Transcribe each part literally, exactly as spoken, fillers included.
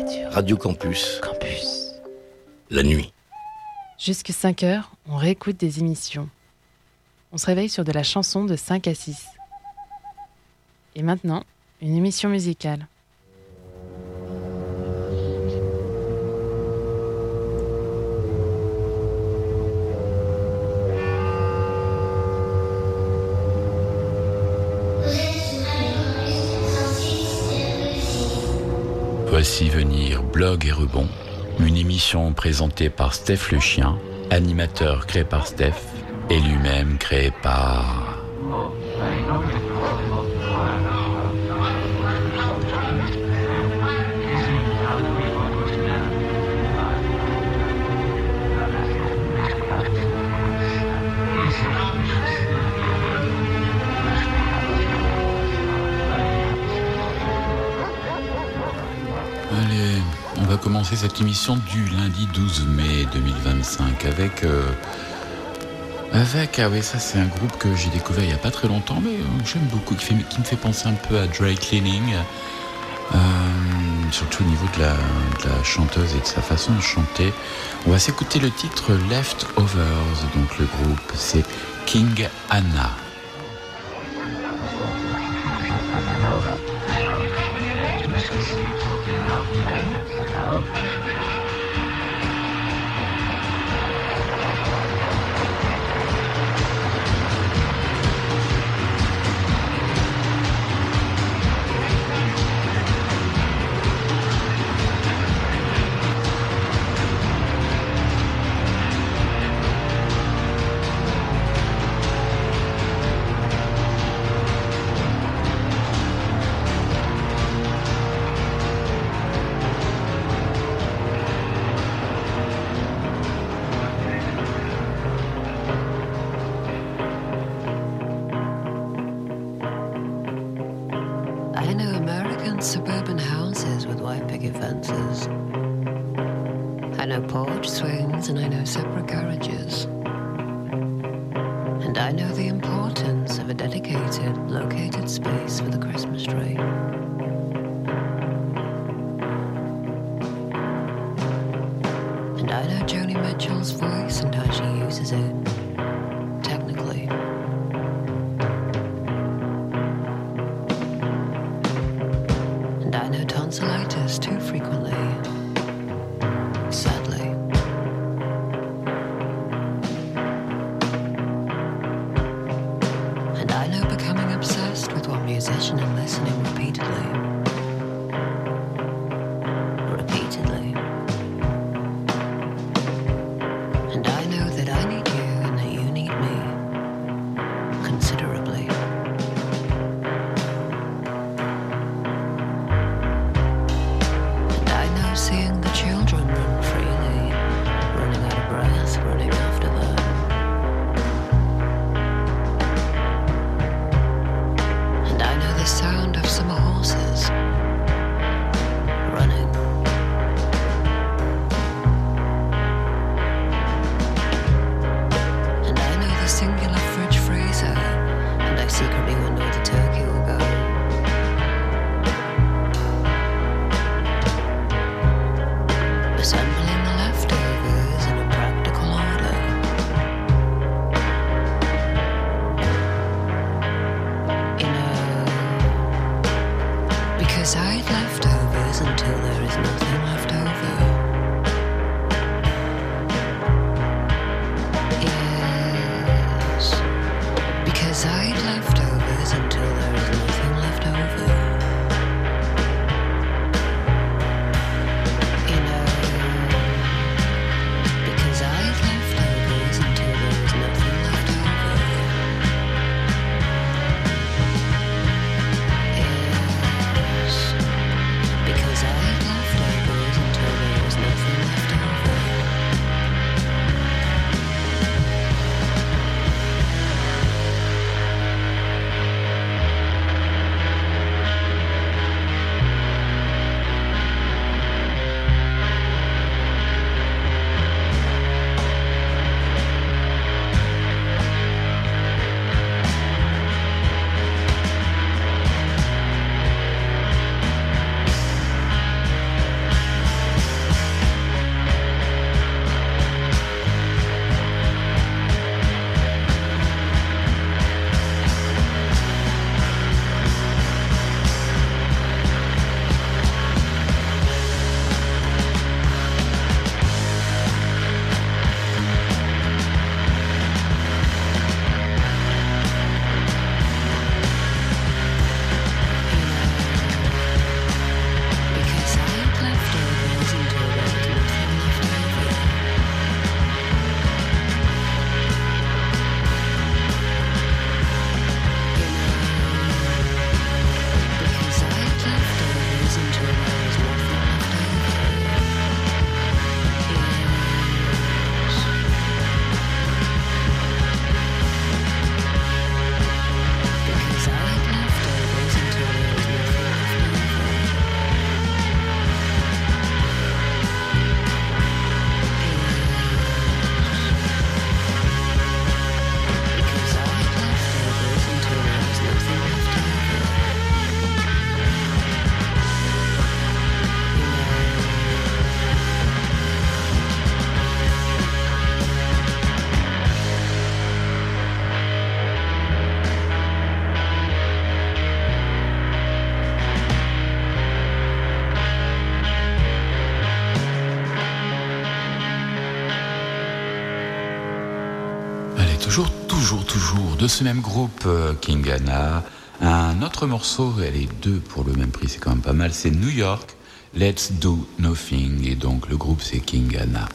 Radio. Radio Campus. Campus. La nuit. Jusque cinq heures, on réécoute des émissions. On se réveille sur de la chanson de cinq à six. Et maintenant, une émission musicale. Voici venir Blog et Rebond, une émission présentée par Steph le chien, animateur créé par Steph et lui-même créé par... Allez, on va commencer cette émission du lundi douze mai deux mille vingt-cinq avec... Euh, avec, ah oui, ça c'est un groupe que j'ai découvert il n'y a pas très longtemps, mais euh, j'aime beaucoup, qui, fait, qui me fait penser un peu à Dry Cleaning, euh, surtout au niveau de la, de la chanteuse et de sa façon de chanter. On va s'écouter le titre Leftovers, donc le groupe c'est King Anna. Suburban houses with white picket fences. I know porch swings and I know separate garages. And I know the importance of a dedicated, located space for the Christmas tree. And I know Joni Mitchell's voice and how she uses it, technically. I know tonsillitis too frequently, sadly. And I know becoming obsessed with one musician and listening repeatedly. Repeatedly. And I know that I need you and that you need me, considerably. Seeing the children run freely, running out of breath, running after them. And I know the sound of summer horses running. And I know the singular fridge freezer, and I secretly wonder where the turkey will go. Assembling the leftovers in a practical order. You know, because I eat leftovers until there is nothing left over. Yes, because I eat leftovers until there is nothing left over. Because I left leftovers toujours, toujours, toujours de ce même groupe, euh, Kingana. Un autre morceau, elle est deux pour le même prix, c'est quand même pas mal, c'est New York, Let's Do Nothing. Et donc le groupe c'est Kingana.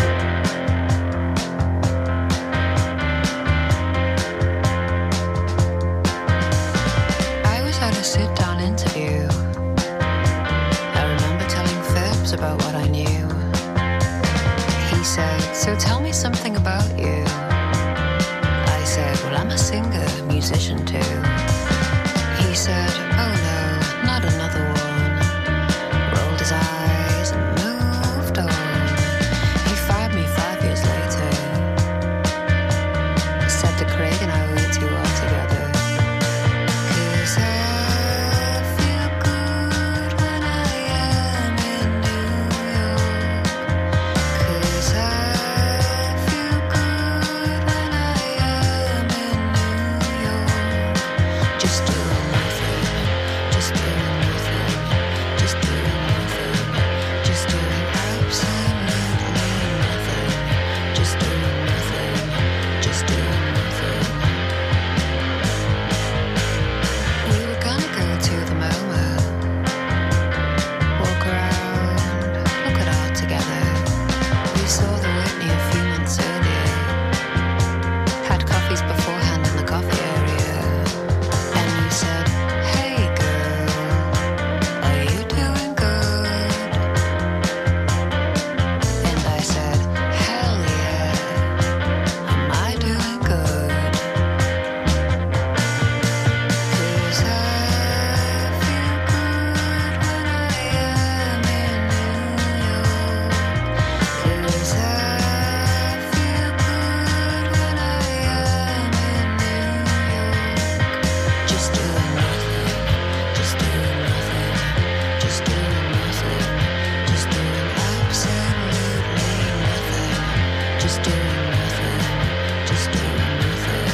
I was at a sit-down interview. I remember telling Phipps about what I knew. He said, so tell me something about you. I said, well, I'm a singer, musician too. He said, oh no, not another one. Rolled his eyes and moved on. He fired me five years later. Said to Craig and I were too all together. 'Cause I feel good when I am in New York. 'Cause I feel good when I am in New York. Just doing nothing, just doing nothing, just doing nothing, just doing absolutely nothing, just doing nothing, just doing nothing. We were gonna go to the MoMA, walk around, look at art together. We saw the Whitney a few months earlier, had coffees beforehand in the coffee area. And you said, hey girl, are you doing good? And I said, hell yeah, am I doing good? 'Cause I feel good when I am in New York. 'Cause I feel good when I am in New York. Just doing nothing, just doing nothing, just doing nothing, just doing absolutely nothing, just doing nothing, just doing nothing.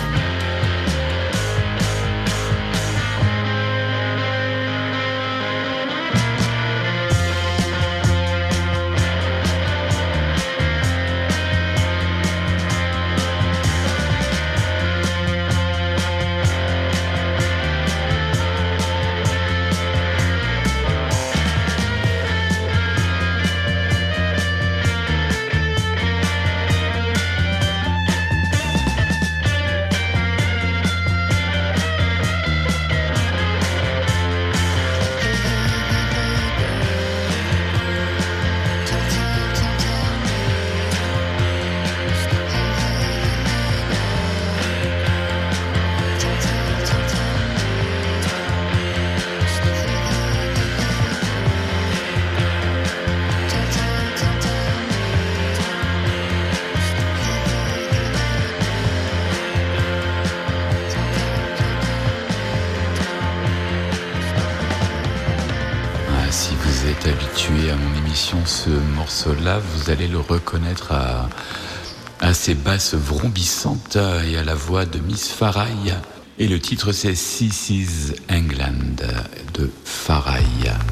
Ah, si vous êtes habitué à mon émission, ce morceau-là, vous allez le reconnaître à, à ses basses vrombissantes et à la voix de Miss Farai. Et le titre, c'est This is England de Farai.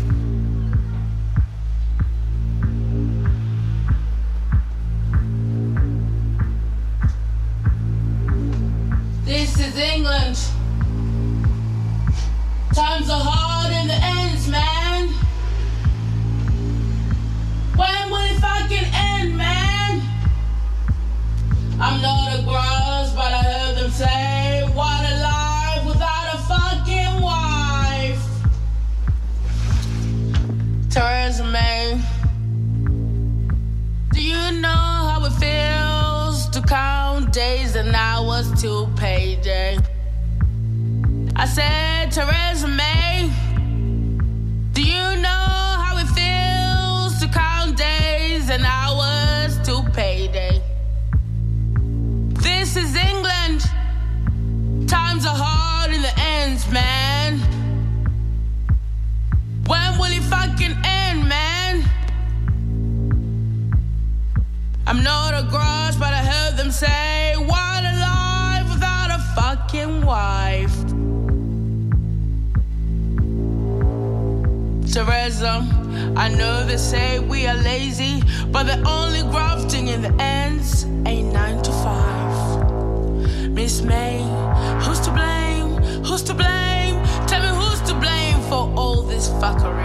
This is England. Times are hard and the ends, man. When will it fucking end, man? I'm not a gross, but I heard them say, what a life without a fucking wife. Theresa May, do you know how it feels to count days and hours till payday? I said, Theresa May, do you know how it feels to count days and hours till payday? This is England. Times are hard in the ends, man. When will it fucking end, man? I'm not a gross, but I heard them say, what a life without a fucking wife. Theresa, I know they say we are lazy, but the only grafting in the ends ain't nine to five. Miss May, who's to blame? Who's to blame? Tell me who's to blame for all this fuckery.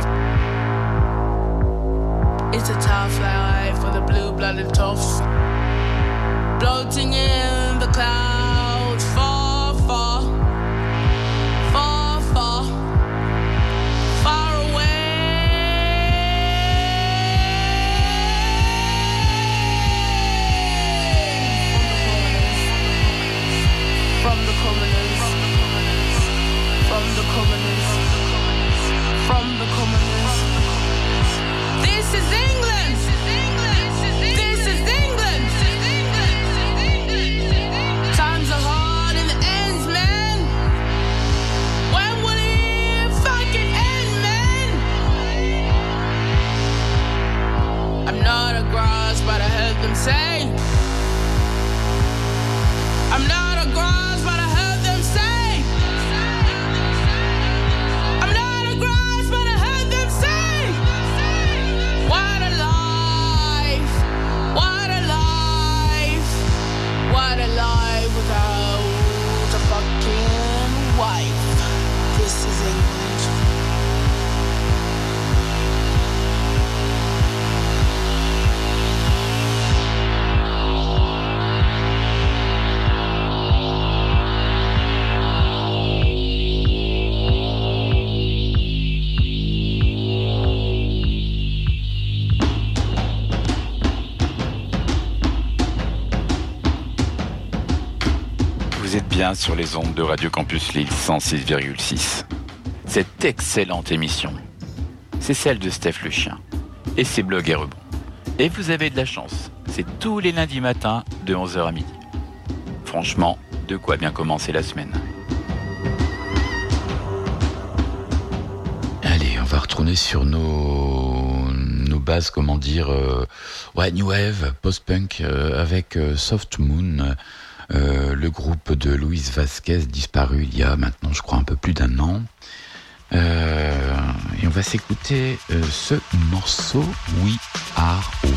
It's a tough life for the blue-blooded toffs, floating in the clouds, far, far, far, far, far away from the commoners, from the commoners, from the commoners. This is England. This is England. Times are hard and the ends, man. When will it fucking end, man? I'm not a grass, but I heard them say. I'm not a grass, but I heard them say. I'm not a grass, but I heard them say. What a life, what a life, what a life without a fucking wife. This is England. Vous êtes bien sur les ondes de Radio Campus Lille cent six virgule six. Cette excellente émission, c'est celle de Steph le Chien et ses blogs et rebonds. Et vous avez de la chance, c'est tous les lundis matins de onze heures à midi. Franchement, de quoi bien commencer la semaine. Allez, on va retourner sur nos, nos bases, comment dire, euh, ouais, New Wave, post-punk, euh, avec euh, Soft Moon, euh, le groupe de Luis Vasquez, disparu il y a maintenant, je crois, un peu plus d'un an. Euh, et on va s'écouter euh, ce morceau, We Are We.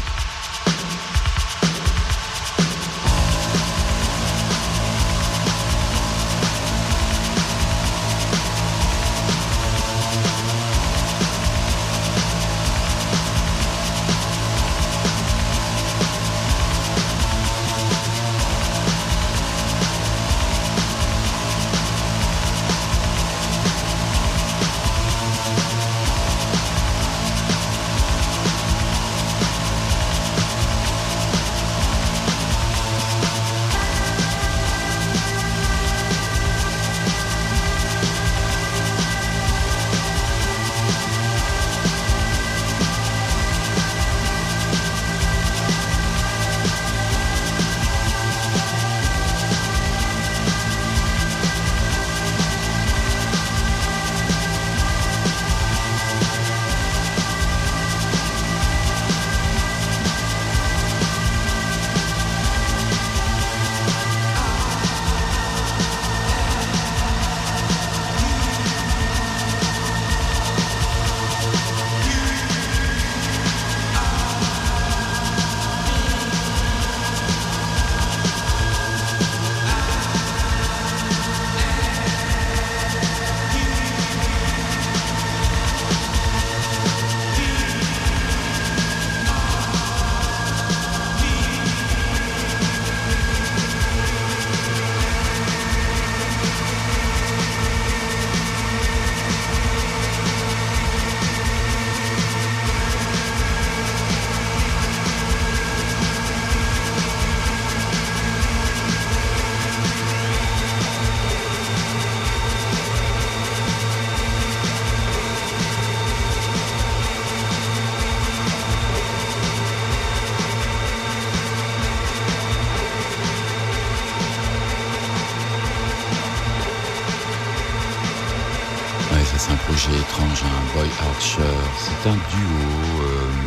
C'est un projet étrange, un Boy Archer. C'est un duo,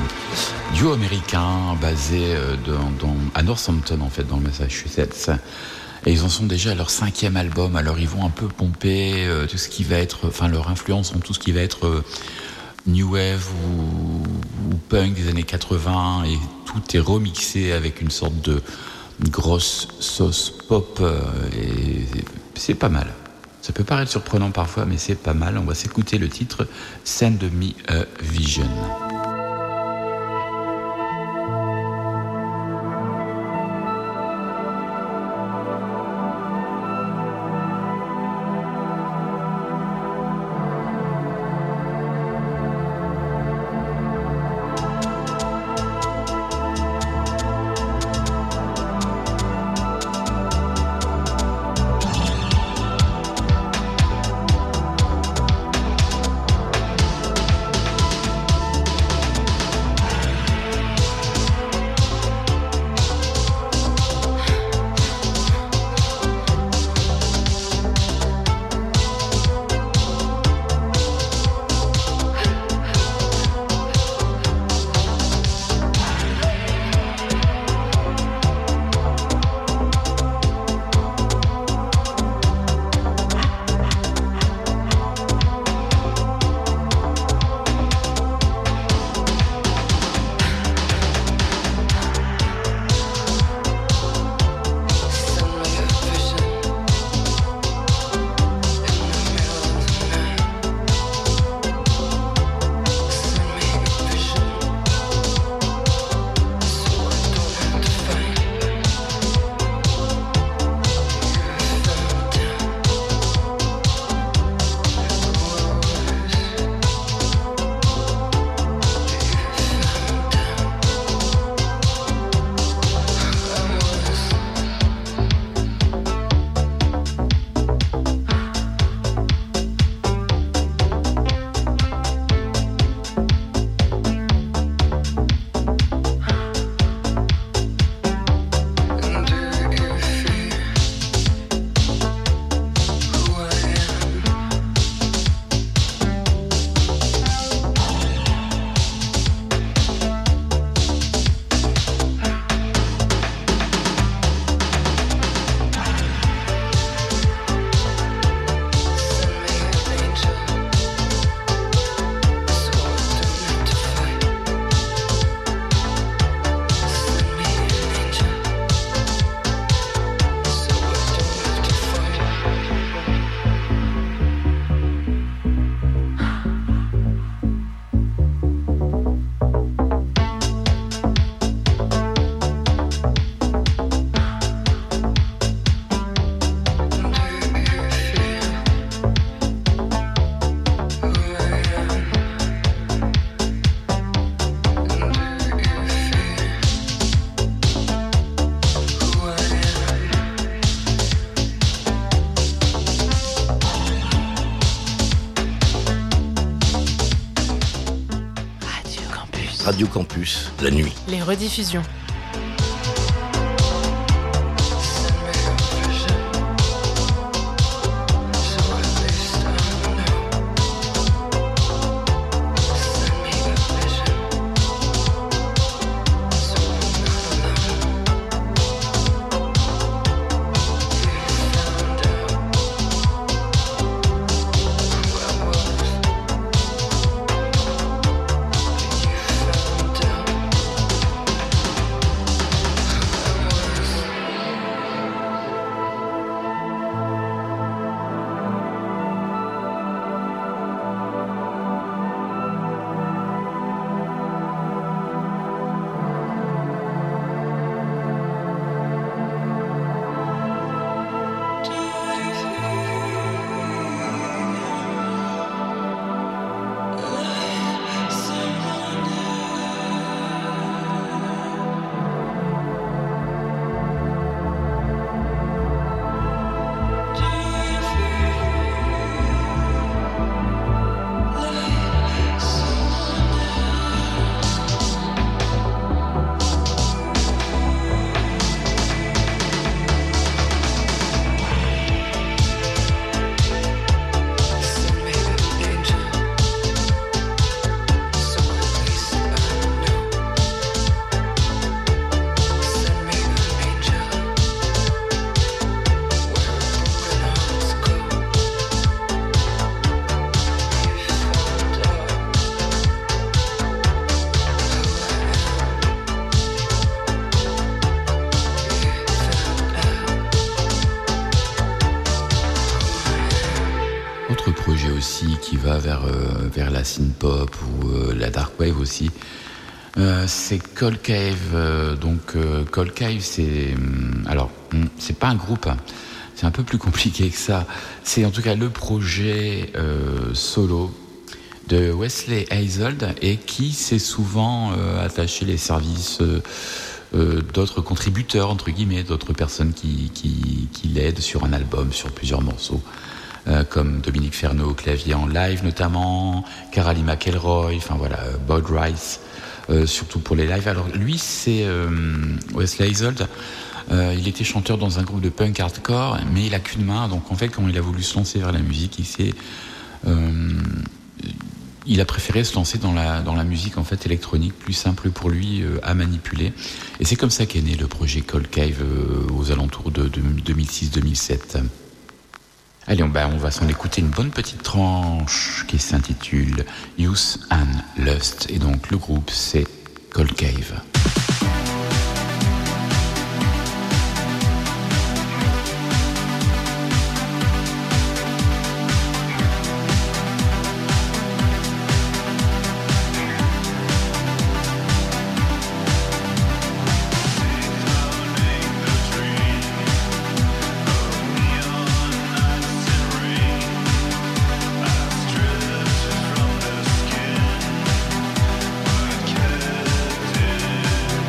euh, duo américain basé euh, dans, dans, à Northampton, en fait, dans le Massachusetts. Et ils en sont déjà à leur cinquième album. Alors ils vont un peu pomper euh, tout ce qui va être, enfin leur influence en tout ce qui va être euh, new wave ou, ou punk des années quatre-vingts, et tout est remixé avec une sorte de une grosse sauce pop, euh, et c'est pas mal. Ça peut paraître surprenant parfois, mais c'est pas mal. On va s'écouter le titre Send Me a Vision. Radio Campus, la nuit. Les rediffusions. vers la synth-pop ou euh, la dark wave aussi. Euh, c'est Cold Cave. Euh, donc euh, Cold Cave, c'est hum, alors hum, c'est pas un groupe. Hein. C'est un peu plus compliqué que ça. C'est en tout cas le projet euh, solo de Wesley Eisold et qui s'est souvent euh, attaché les services euh, euh, d'autres contributeurs, entre guillemets, d'autres personnes qui, qui, qui l'aident sur un album, sur plusieurs morceaux, euh, comme Dominique Ferneau au clavier en live notamment, Carly McElroy, enfin voilà, Bod Rice, euh, surtout pour les lives. Alors lui, c'est euh, Wesley Eisold. Euh, il était chanteur dans un groupe de punk hardcore, mais il a qu'une main, donc en fait, quand il a voulu se lancer vers la musique, il s'est... Euh, il a préféré se lancer dans la, dans la musique en fait électronique, plus simple pour lui euh, à manipuler. Et c'est comme ça qu'est né le projet Cold Cave euh, aux alentours de, de deux mille six deux mille sept. Allez, on, bah, on va s'en écouter une bonne petite tranche qui s'intitule Youth and Lust. Et donc le groupe c'est Cold Cave. From the skin, but could do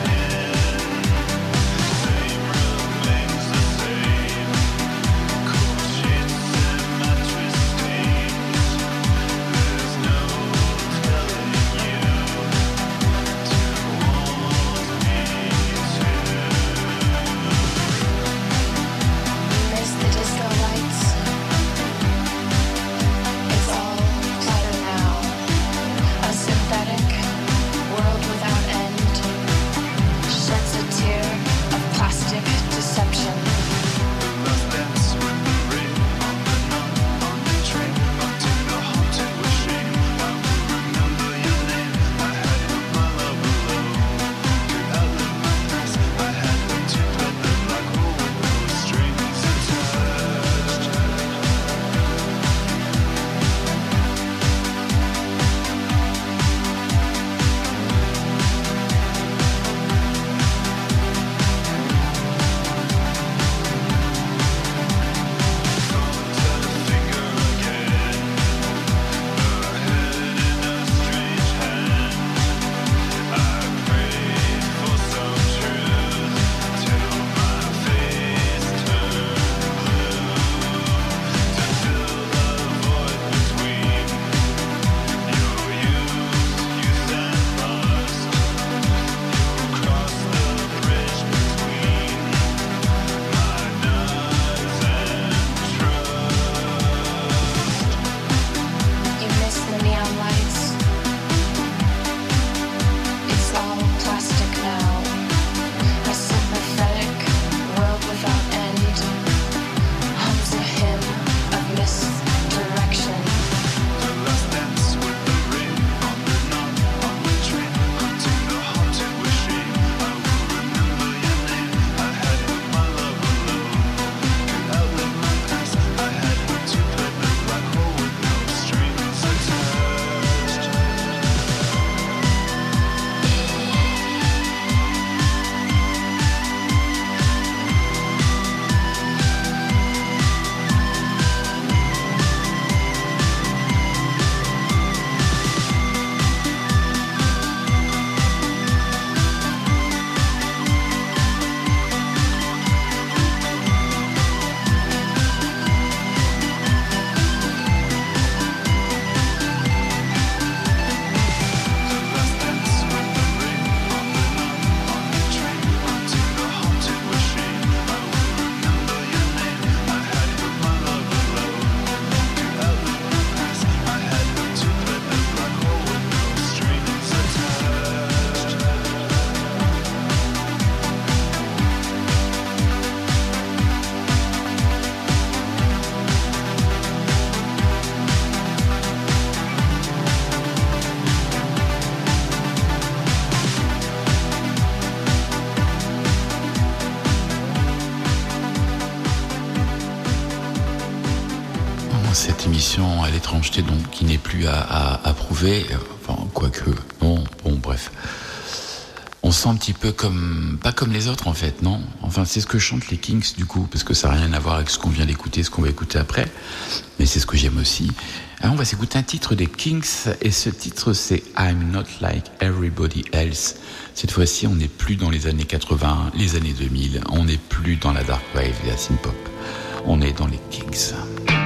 direction à l'étrangeté, donc qui n'est plus à, à, à prouver. Enfin, quoique, non, bon, bref. On sent un petit peu comme, pas comme les autres en fait, non? Enfin, c'est ce que chantent les Kinks du coup, parce que ça n'a rien à voir avec ce qu'on vient d'écouter, ce qu'on va écouter après. Mais c'est ce que j'aime aussi. Alors, on va s'écouter un titre des Kinks, et ce titre c'est I'm Not Like Everybody Else. Cette fois-ci, on n'est plus dans les années quatre-vingts, les années deux mille, on n'est plus dans la dark wave et la synth-pop. On est dans les Kinks.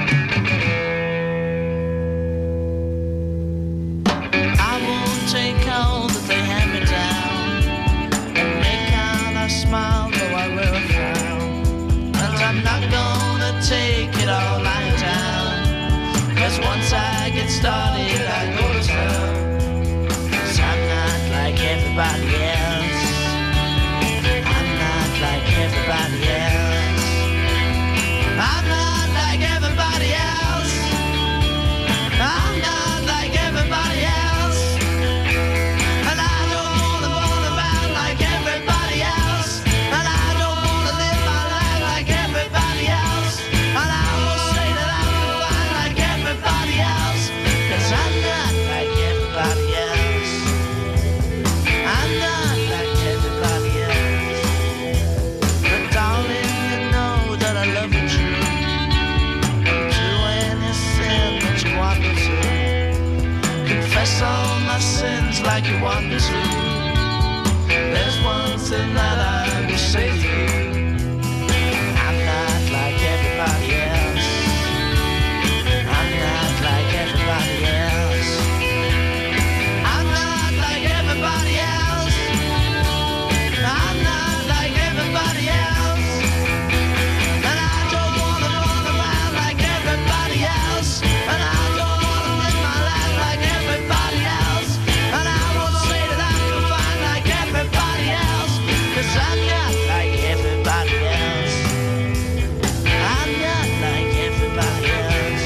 I won't take all that they hand me down and make out I smile though I wear a frown. And I'm not gonna take it all lying down, 'cause once I get started I go to town. 'Cause I'm not like everybody else. I'm not like everybody else. I'm not like everybody else. I'm not like everybody else. And I don't wanna run around like everybody else. And I don't wanna live my life like everybody else. And I will say that I'm fine like everybody else. 'Cause I'm not like everybody else. I'm not like everybody else. But darling, you know that I love you true. Do any sin that you want me to. Confess all my sins like you want me to. There's one thing that I will say to you. I'm not like everybody else. I'm not like everybody else. I'm not like everybody else. I'm not like everybody else. And I don't wanna run around like everybody else. And I don't wanna live my life like everybody else. And I won't say that I'm fine like everybody else. 'Cause I'm not like everybody else. I'm not like everybody else.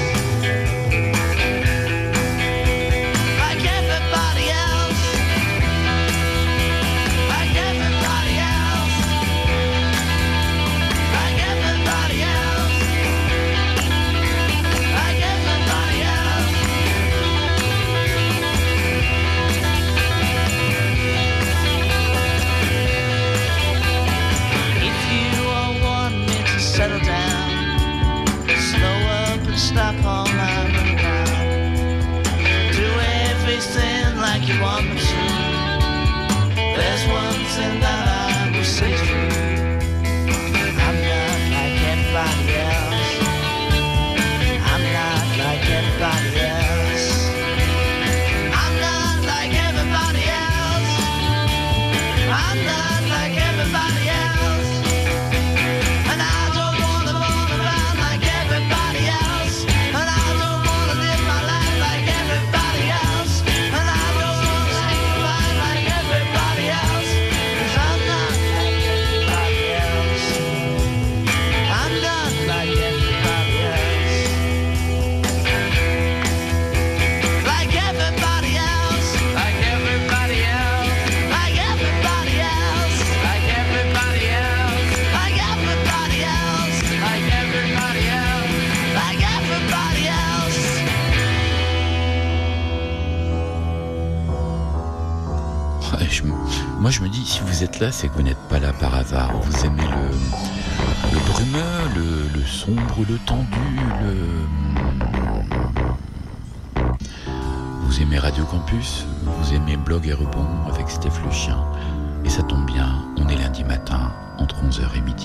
Like everybody else. Like everybody else. Like everybody else. Like everybody else. If you all want me to settle down, slow up and stop all my running around. Do everything like you want me to. There's one thing that I will say to you. I'm not like everybody else. I'm not like everybody else. I'm not like everybody else. I'm not like everybody else. And I don't wanna run around like everybody else. And I don't wanna live my life like everybody else. And I don't wanna stay alive like everybody else. 'Cause I'm not like everybody else. I'm not like everybody else. Like everybody else. Like everybody else. Like everybody else. Like everybody else. Like everybody else. Like everybody else. Like everybody else. Ouais, je me- moi je me dis, si vous êtes là, c'est que vous n'êtes pas là par hasard. Vous aimez le, le brumeux, le, le sombre, le tendu, le... Vous aimez Radio Campus, vous aimez Blog et Rebond avec Steph le chien. Et ça tombe bien, on est lundi matin, entre onze heures et midi.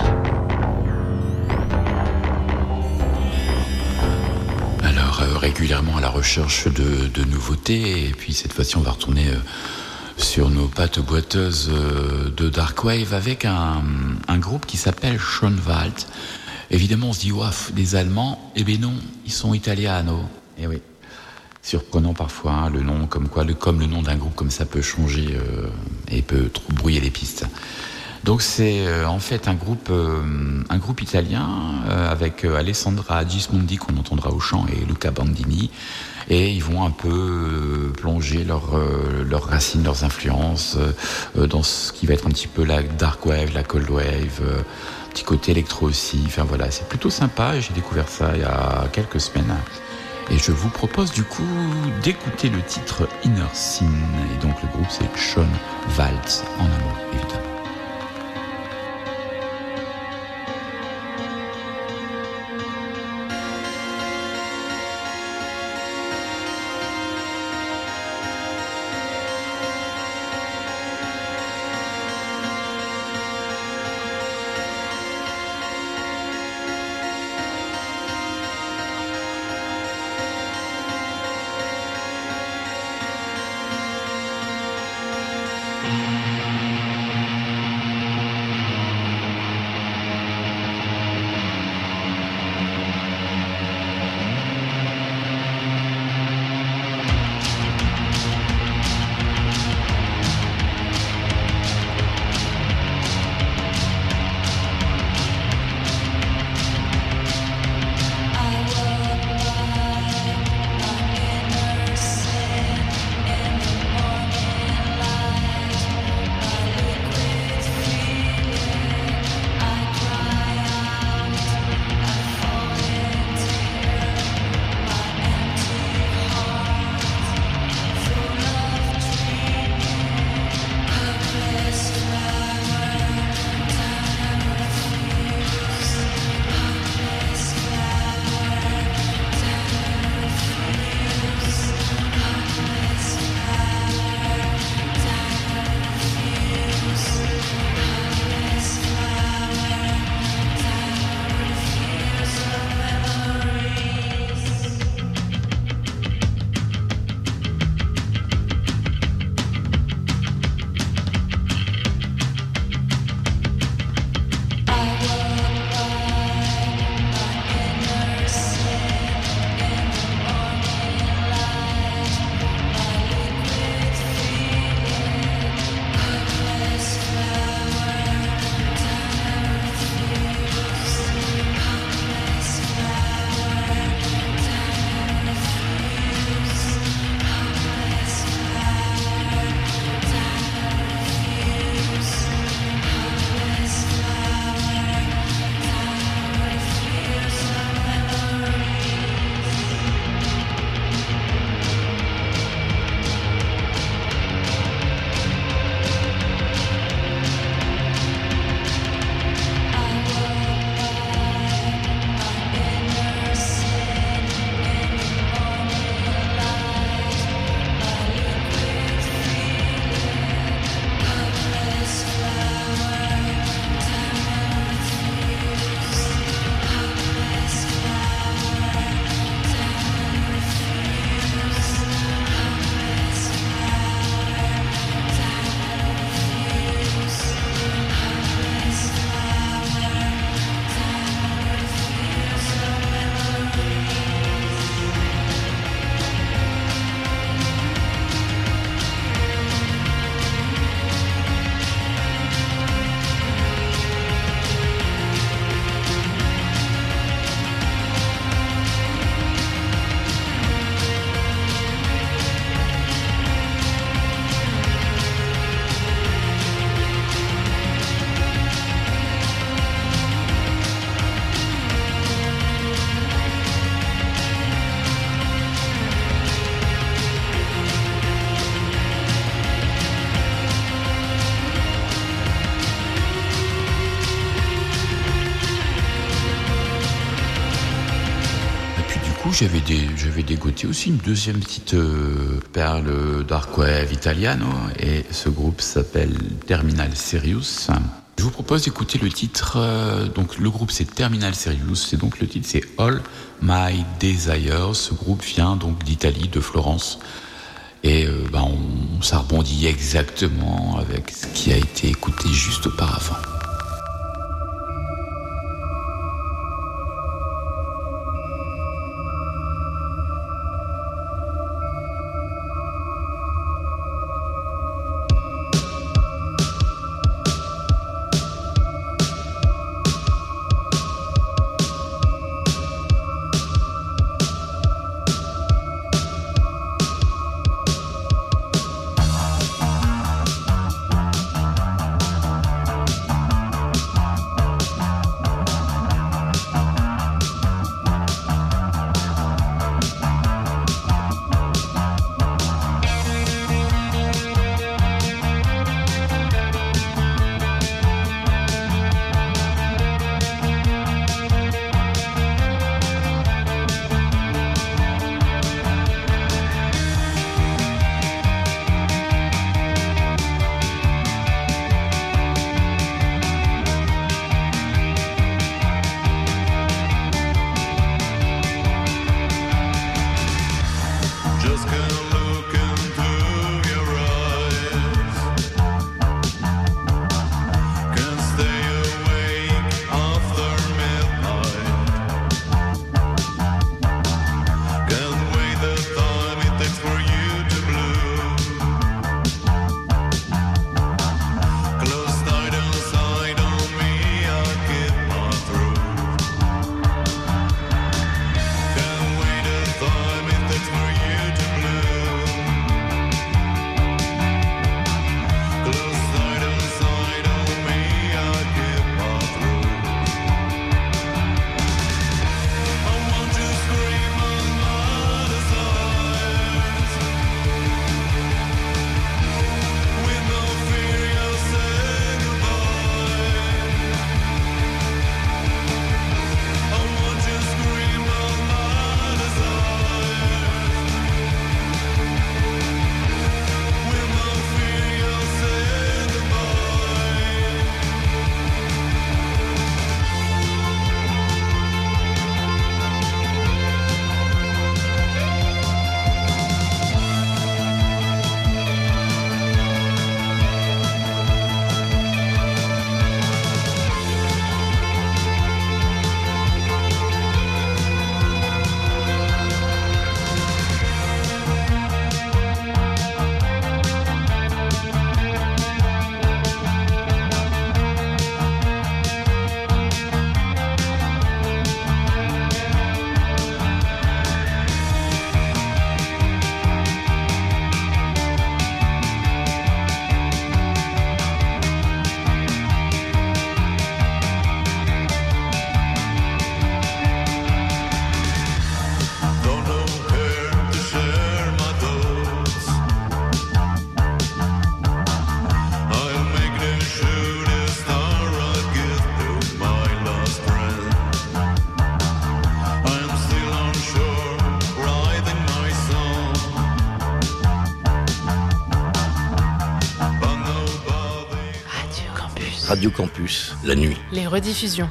Alors, euh, régulièrement à la recherche de, de nouveautés, et puis cette fois-ci on va retourner euh, sur nos pattes boiteuses euh, de Dark Wave avec un, un groupe qui s'appelle Schönwald. Évidemment on se dit, ouaf, des Allemands, eh bien non, ils sont italiano. Eh oui, surprenant parfois, hein, le nom, comme quoi, le, comme le nom d'un groupe comme ça peut changer euh, et peut trop brouiller les pistes. Donc c'est euh, en fait un groupe, euh, un groupe italien euh, avec euh, Alessandra Gismondi qu'on entendra au chant et Luca Bandini, et ils vont un peu euh, plonger leurs euh, leurs racines, leurs influences euh, dans ce qui va être un petit peu la dark wave, la cold wave, euh, petit côté électro aussi. Enfin voilà, c'est plutôt sympa. J'ai découvert ça il y a quelques semaines. Et je vous propose du coup d'écouter le titre Inner Sin. Et donc le groupe c'est Sean Waltz, en amour évidemment. J'avais, des, j'avais dégoté aussi une deuxième petite euh, perle dark wave italiano, et ce groupe s'appelle Terminal Serious. Je vous propose d'écouter le titre, euh, donc le groupe c'est Terminal Serious, c'est donc le titre c'est All My Desires. Ce groupe vient donc d'Italie, de Florence, et euh, bah, on, ça rebondit exactement avec ce qui a été écouté juste auparavant. Radio Campus, la nuit. Les rediffusions.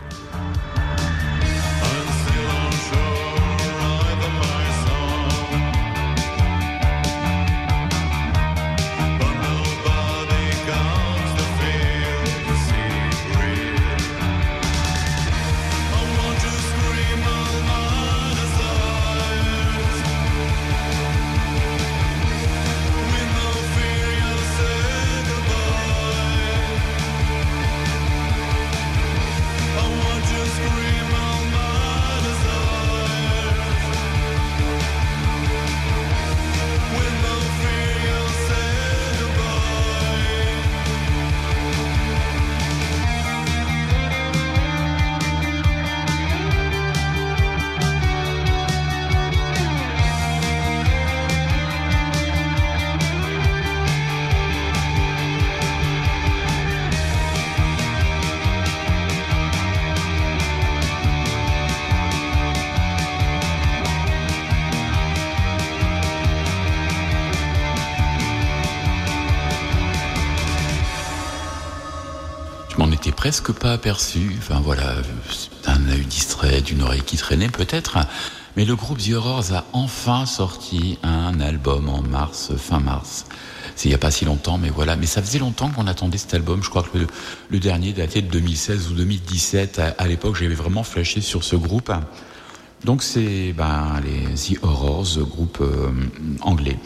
Presque pas aperçu, enfin voilà, d'un œil distrait, d'une oreille qui traînait peut-être, mais le groupe The Horrors a enfin sorti un album en mars, fin mars. C'est il n'y a pas si longtemps, mais voilà, mais ça faisait longtemps qu'on attendait cet album. Je crois que le, le dernier datait de deux mille seize ou deux mille dix-sept. À, à l'époque, j'avais vraiment flashé sur ce groupe. Donc c'est ben, les The Horrors, groupe euh, anglais.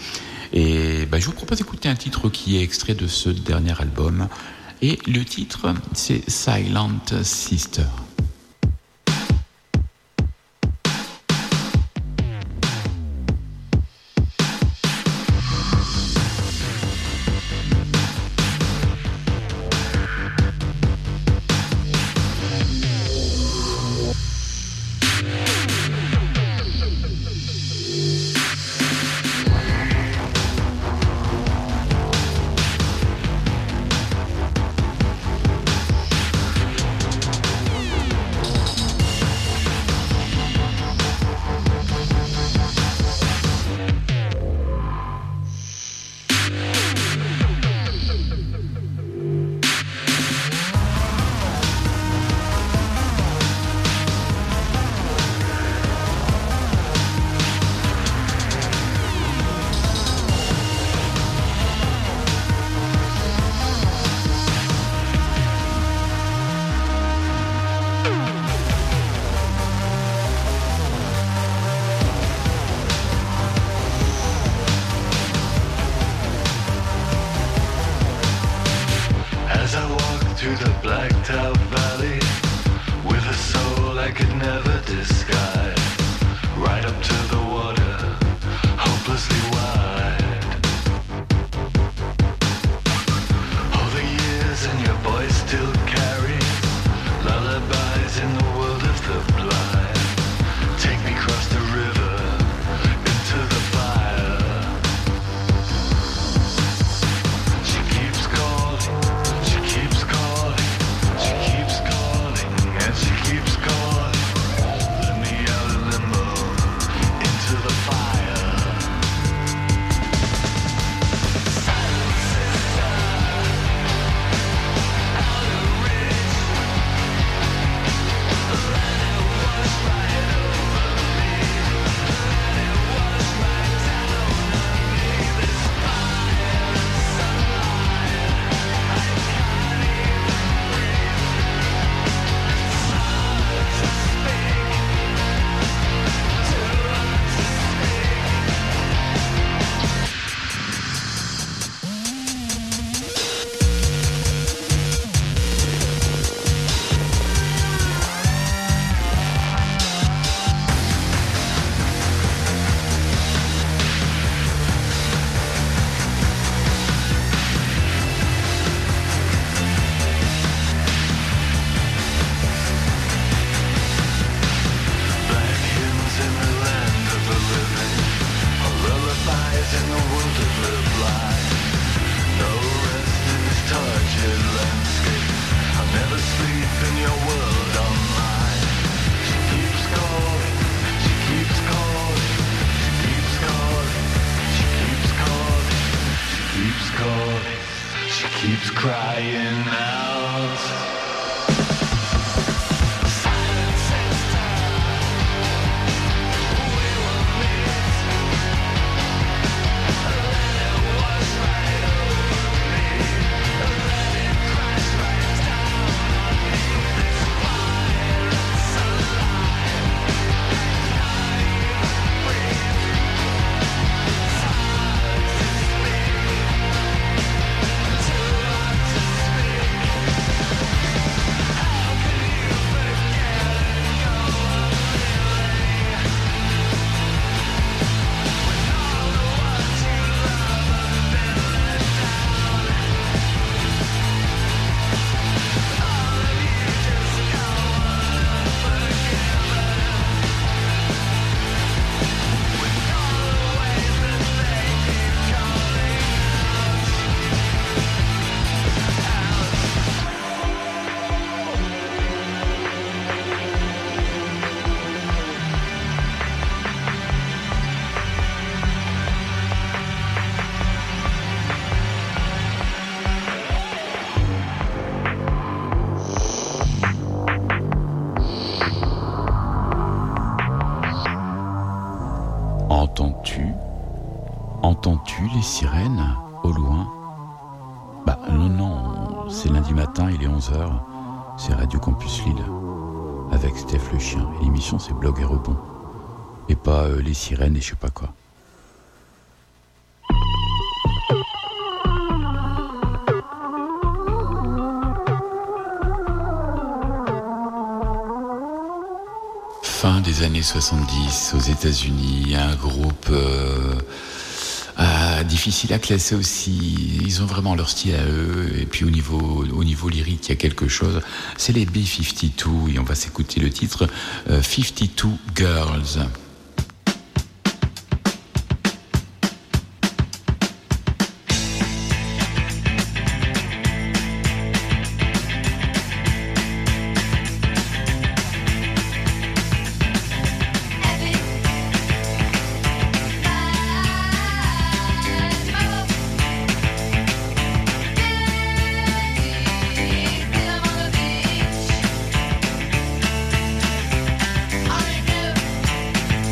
Et ben, je vous propose d'écouter un titre qui est extrait de ce dernier album. Et le titre, c'est Silent Sister. She keeps crying out. Entends-tu Entends-tu les sirènes au loin? Bah non, non, c'est lundi matin, il est onze heures, c'est Radio Campus Lille, avec Steph le chien, et l'émission c'est Blog et Rebond, et pas euh, les sirènes et je sais pas quoi. Fin des années soixante-dix aux États-Unis, un groupe euh, ah, difficile à classer aussi. Ils ont vraiment leur style à eux. Et puis au niveau, au niveau lyrique, il y a quelque chose. C'est les B cinquante-deux et on va s'écouter le titre euh, cinquante-deux Girls. All you do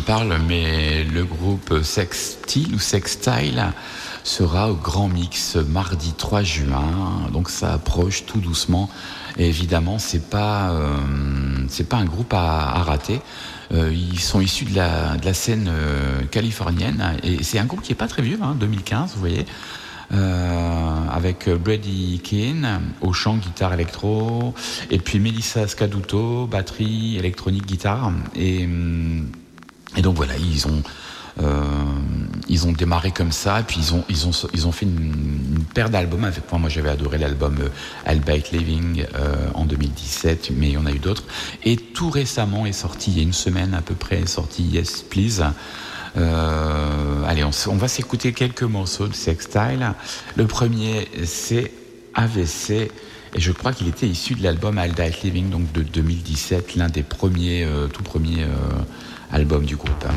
parle, mais le groupe Sextile ou Sextile sera au Grand Mix mardi trois juin, donc ça approche tout doucement. Et évidemment, c'est pas euh, c'est pas un groupe à, à rater. Euh, ils sont issus de la de la scène euh, californienne et c'est un groupe qui est pas très vieux, hein, deux mille quinze, vous voyez. Euh, avec Brady Keane au chant, guitare électro, et puis Melissa Scaduto, batterie, électronique, guitare, et, et donc voilà, ils ont euh, ils ont démarré comme ça, et puis ils ont ils ont ils ont fait une, une paire d'albums avec moi. Moi, j'avais adoré l'album euh, Albeit Living euh, en deux mille dix-sept, mais il y en a eu d'autres. Et tout récemment est sorti, il y a une semaine à peu près, est sorti Yes Please. Euh, allez, on, on va s'écouter quelques morceaux de Sextile. Le premier, c'est A V C, et je crois qu'il était issu de l'album I'll Die Living, donc de deux mille dix-sept, l'un des premiers, euh, tout premiers euh, albums du groupe.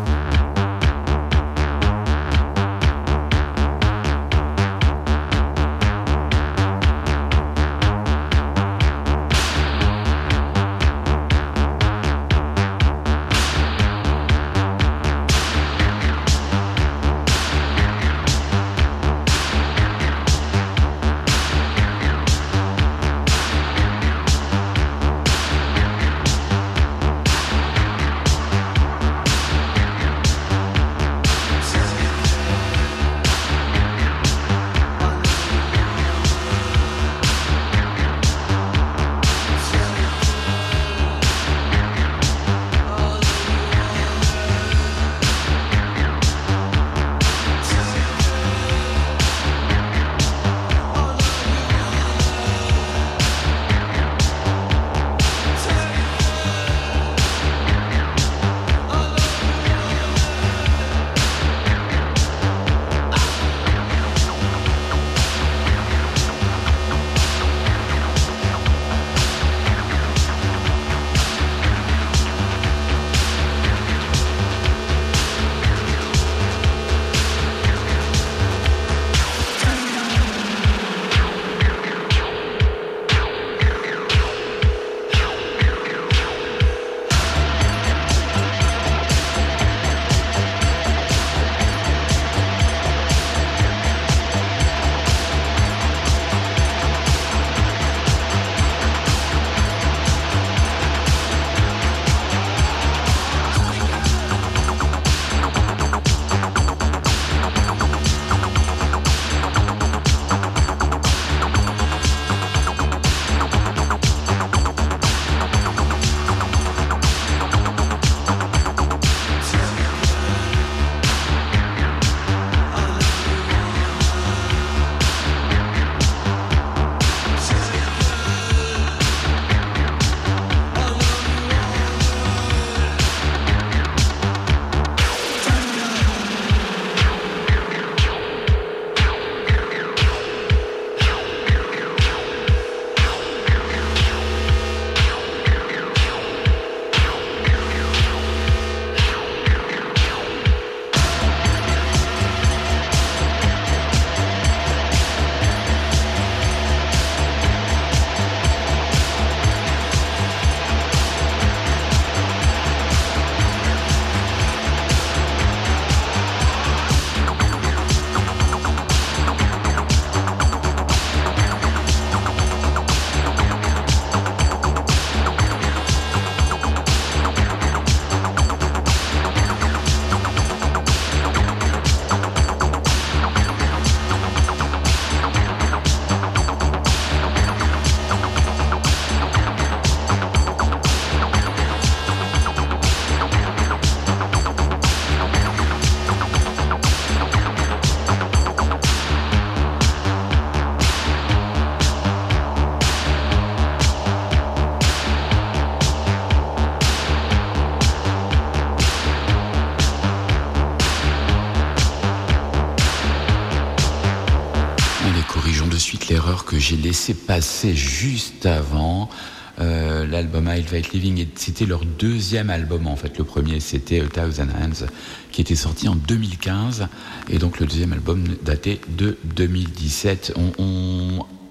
l'erreur que j'ai laissé passer juste avant. Euh, l'album I'll Die Living, c'était leur deuxième album en fait. Le premier c'était A Thousand Hands qui était sorti en deux mille quinze et donc le deuxième album daté de deux mille dix-sept. On, on...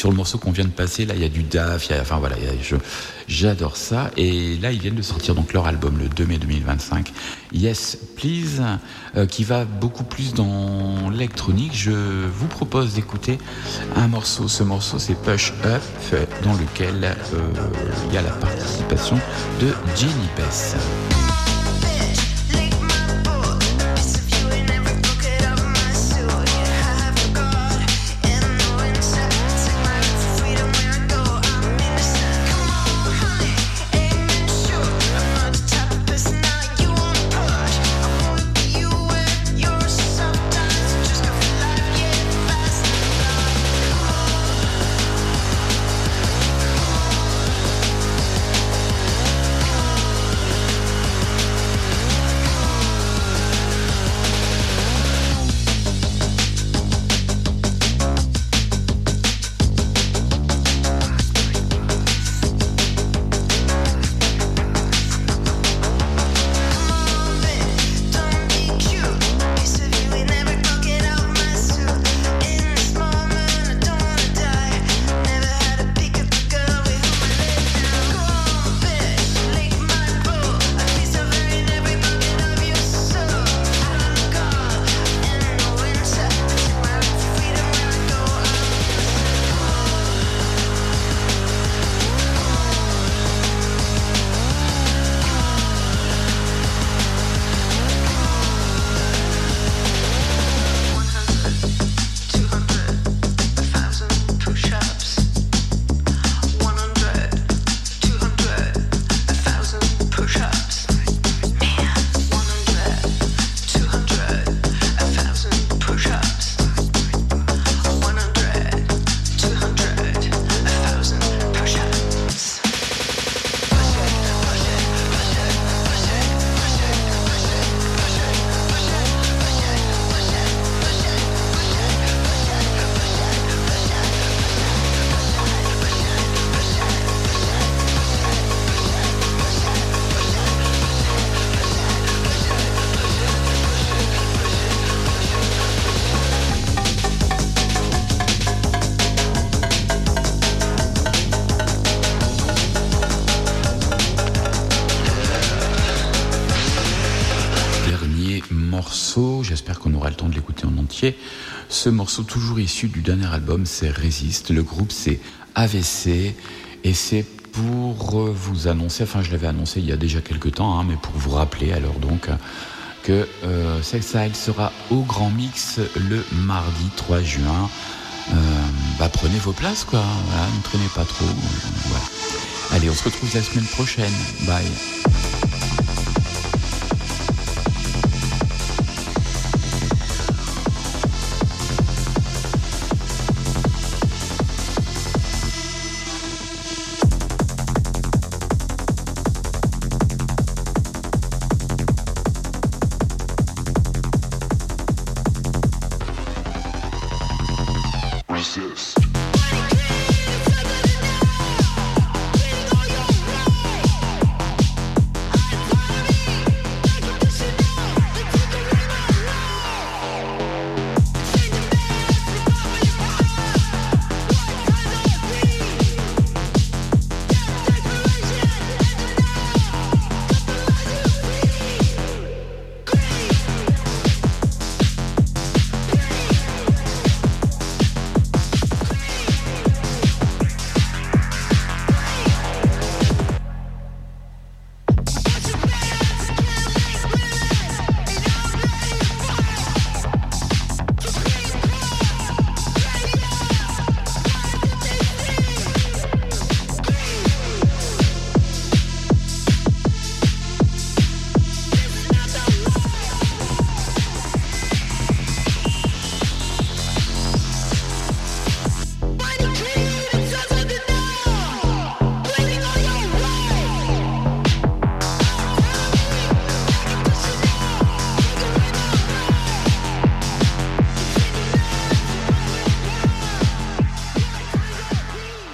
sur le morceau qu'on vient de passer, là, il y a du daf, il y a, enfin voilà, il y a, je, j'adore ça. Et là, ils viennent de sortir donc leur album le deux mai deux mille vingt-cinq, Yes Please, euh, qui va beaucoup plus dans l'électronique. Je vous propose d'écouter un morceau. Ce morceau, c'est Push Up, dans lequel euh, il y a la participation de Jenny Bess. J'espère qu'on aura le temps de l'écouter en entier. Ce morceau, toujours issu du dernier album, c'est Résiste. Le groupe, c'est A V C. Et c'est pour vous annoncer, enfin je l'avais annoncé il y a déjà quelques temps, hein, mais pour vous rappeler alors donc que euh, Sexile sera au Grand Mix le mardi trois juin. Euh, bah prenez vos places quoi, voilà, ne traînez pas trop. Euh, ouais. Allez, on se retrouve la semaine prochaine. Bye.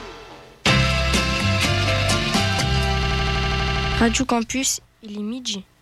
Radio Campus, il est midi.